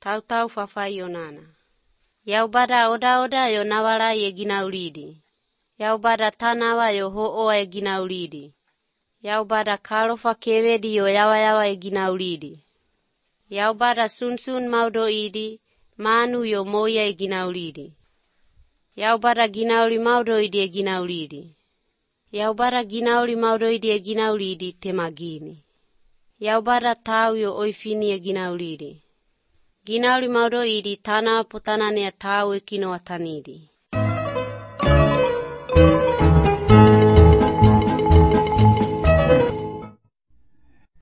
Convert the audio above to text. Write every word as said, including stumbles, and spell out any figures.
Tautau fafayonana. Yaubada oda oda yo nawala ye ginaulidi. Yaubada tanawa yo ho'o ye ginaulidi. Yaubada karofa kewedi yo yawa yawa ye ginaulidi. Yaubada sunsun maudo idi, manu yo moya ye ginaulidi. Yaubada ginauli maudo idi ye ginaulidi. Yaubada ginauli maudo idi ye ginaulidi temagini. Yaubada tau yo oifini ye ginaulidi. Ginauli maudo idi tana potanane tau ekino atanidi.